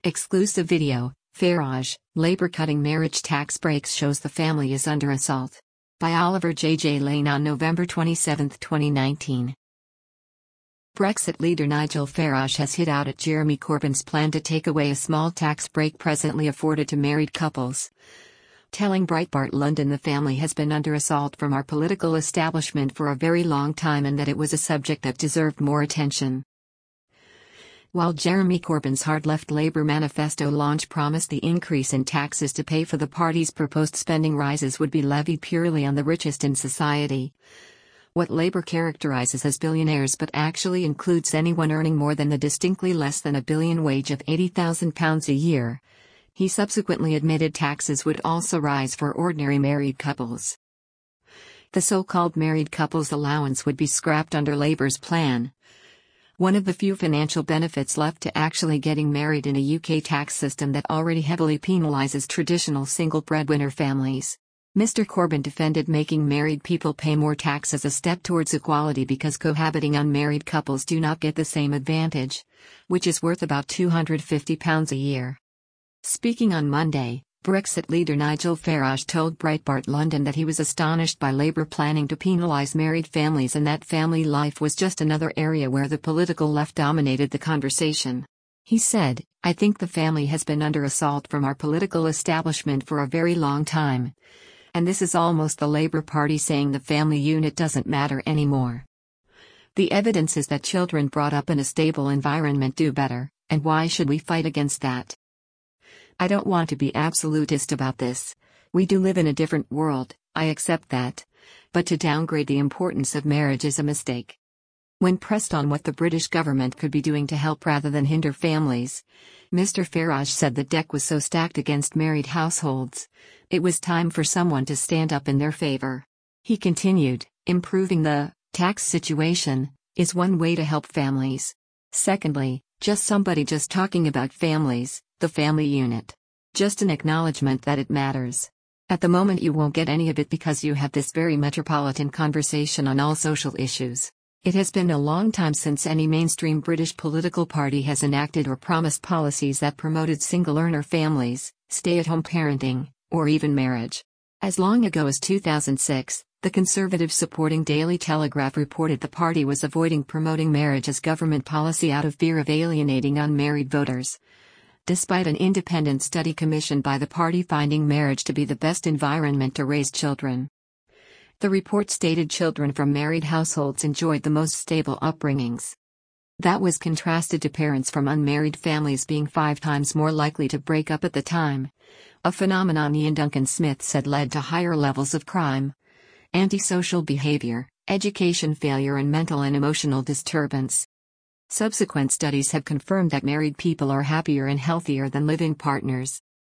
Exclusive video, Farage, Labour cutting marriage tax breaks shows the family is under assault. By Oliver J. Lane on November 27, 2019. Brexit leader Nigel Farage has hit out at Jeremy Corbyn's plan to take away a small tax break presently afforded to married couples. Telling Breitbart London the family has been under assault from our political establishment for a very long time and that it was a subject that deserved more attention. While Jeremy Corbyn's hard-left Labour manifesto launch promised the increase in taxes to pay for the party's proposed spending rises would be levied purely on the richest in society, what Labour characterises as billionaires but actually includes anyone earning more than the distinctly less than a billion wage of £80,000 a year, he subsequently admitted taxes would also rise for ordinary married couples. The so-called married couples allowance would be scrapped under Labour's plan, one of the few financial benefits left to actually getting married in a UK tax system that already heavily penalises traditional single breadwinner families. Mr. Corbyn defended making married people pay more tax as a step towards equality because cohabiting unmarried couples do not get the same advantage, which is worth about £250 a year. Speaking on Monday, Brexit leader Nigel Farage told Breitbart London that he was astonished by Labour planning to penalise married families and that family life was just another area where the political left dominated the conversation. He said, "I think the family has been under assault from our political establishment for a very long time. And this is almost the Labour Party saying the family unit doesn't matter anymore. The evidence is that children brought up in a stable environment do better, and why should we fight against that? I don't want to be absolutist about this. We do live in a different world, I accept that. But to downgrade the importance of marriage is a mistake." When pressed on what the British government could be doing to help rather than hinder families, Mr. Farage said the deck was so stacked against married households, it was time for someone to stand up in their favour. He continued, "Improving the tax situation is one way to help families. Secondly, just somebody just talking about families, the family unit. Just an acknowledgement that it matters. At the moment you won't get any of it because you have this very metropolitan conversation on all social issues. It has been a long time since any mainstream British political party has enacted or promised policies that promoted single-earner families, stay-at-home parenting, or even marriage. As long ago as 2006, the Conservative-supporting Daily Telegraph reported the party was avoiding promoting marriage as government policy out of fear of alienating unmarried voters, despite an independent study commissioned by the party finding marriage to be the best environment to raise children. The report stated children from married households enjoyed the most stable upbringings. That was contrasted to parents from unmarried families being 5 times more likely to break up at the time, a phenomenon Ian Duncan Smith said led to higher levels of crime, antisocial behavior, education failure and mental and emotional disturbance. Subsequent studies have confirmed that married people are happier and healthier than living partners.